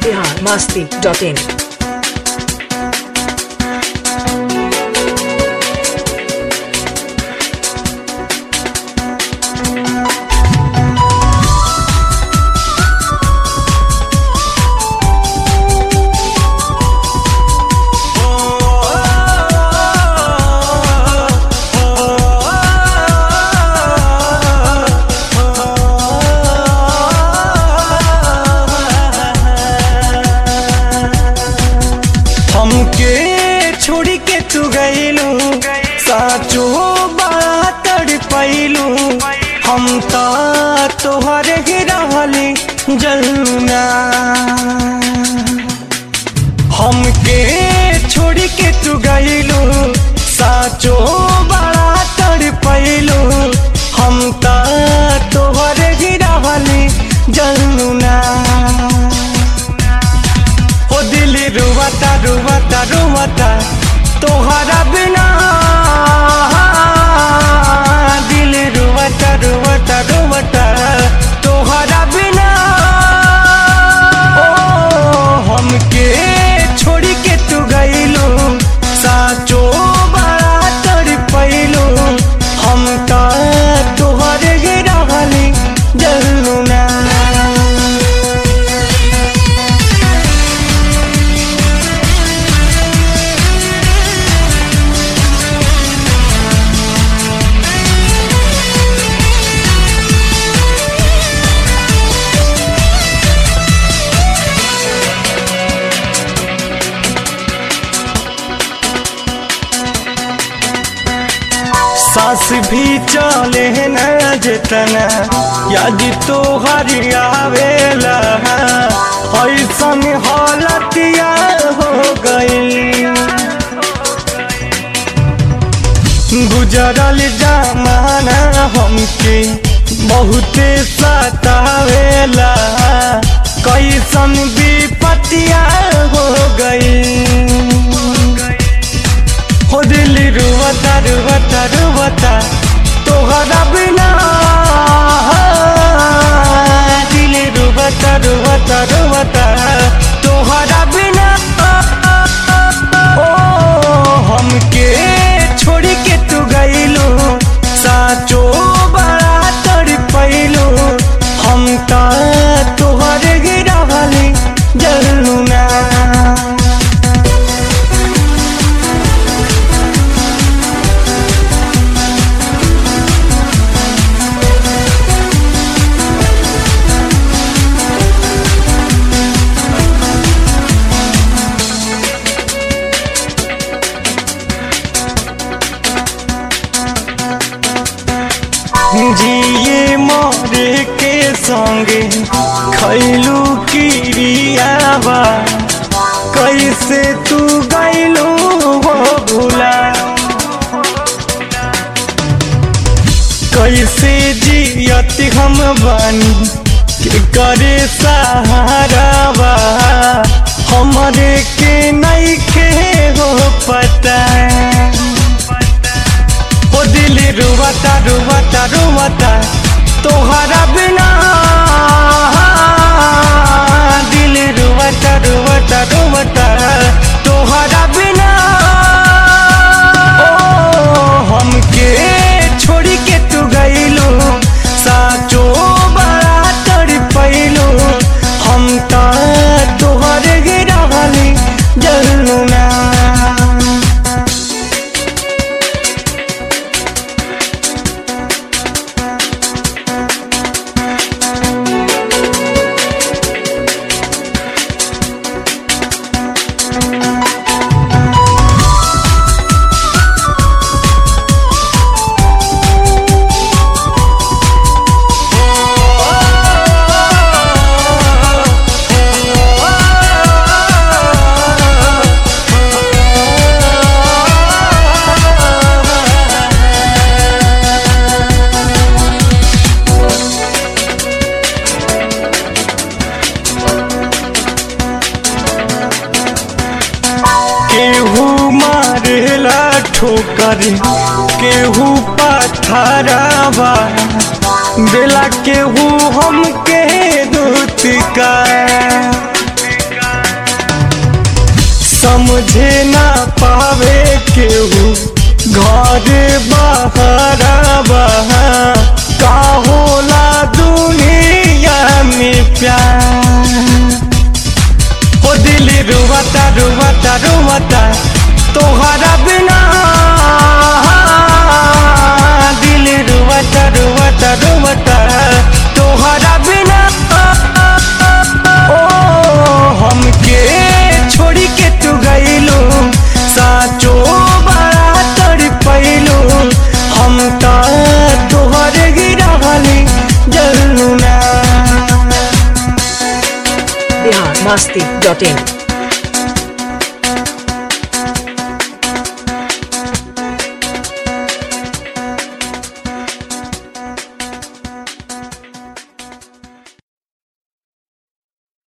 biharmasti.in छोड़ी के तू गईलू साचो बात पैलू हम तोहर ही रहली जलना हमके छोड़ी के तू गईलू साचो बात पैलू हम तोहर ही रहली जलना हो दिल रुवता रुवता रुवता तोहरा बिना दिल रुवता रुवता रुवता तोहरा बिना ओ हमके छोड़ी के तू गईलू साचो बड़ा तड़ पैलू हम तोहरे गिरहली जलना सांस भी चले न जितना याद तो हरियावेला ऐसन हालतिया हो गई गुजरल जमाना हमके बहुते सतावेला कैसन विपतिया हो गई हो दिल रुवता रुवता रुवता तोहरा बिना दिल रुवता रुवता रुवता तोहरा बिना ओ हमके छोड़ी के तू गईलू साचो बड़ा तड़ पैलू हम तोहरे गिरहली जलना जिए मोरे के संगे खैलू किरियावा कैसे तू गईलू हो भूला कैसे जियत हम बानी के करे सहारावा हमरे के नहीं के हो पता दिल रुवता रुवता रुवता तोहरा बिना दिल रुवता रुवता रुवता तोहरा बिना ओ हमके छोड़ी के तू गईलू साचो बड़ा तड़ पैलू हम तोहरे गिरहली जलना ठोकर केहू पत्थरवा दिला केहू हमके दुतिका रोवता तोहरा बिना दिल रोवता रोवता रोवता तोहरा बिना ओ हमके छोड़ी के तू गइलू साचो बड़ा तड़पैलू हम तो तोहर गिरहली जलूना biharmasti.in